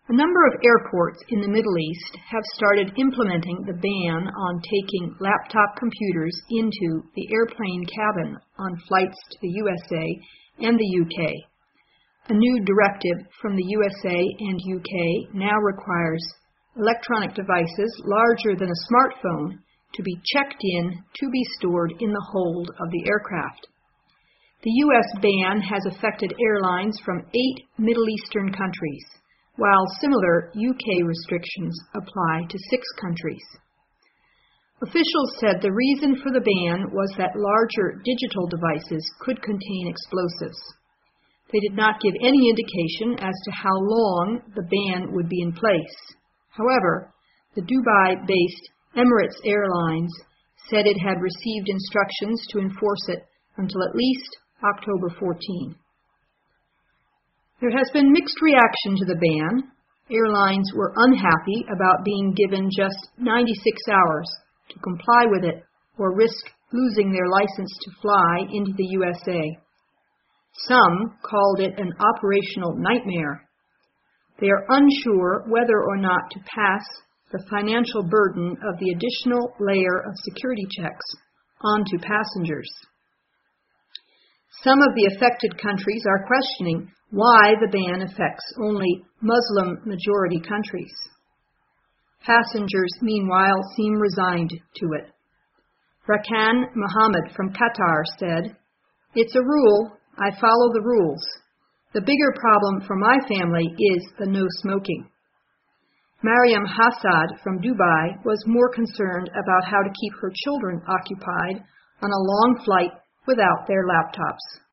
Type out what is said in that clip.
A number of airports in the Middle East have started implementing the ban on taking laptop computers into the airplane cabin on flights to the USA and the UK. A new directive from the USA and UK now requires electronic devices larger than a smartphone to be checked in to be stored in the hold of the aircraft. The U.S. ban has affected airlines from 8 Middle Eastern countries, while similar UK restrictions apply to 6 countries. Officials said the reason for the ban was that larger digital devices could contain explosives. They did not give any indication as to how long the ban would be in place. However, the Dubai-based Emirates Airlines said it had received instructions to enforce it until at least October 14. There has been mixed reaction to the ban. Airlines were unhappy about being given just 96 hours to comply with it or risk losing their license to fly into the USA. Some called it an operational nightmare. They are unsure whether or not to pass the financial burden of the additional layer of security checks onto passengers. Some of the affected countries are questioning why the ban affects only Muslim-majority countries. Passengers, meanwhile, seem resigned to it. Rakan Mohammed from Qatar said, "It's a rule. I follow the rules. The bigger problem for my family is the no smoking." Mariam Hassad from Dubai was more concerned about how to keep her children occupied on a long flight without their laptops.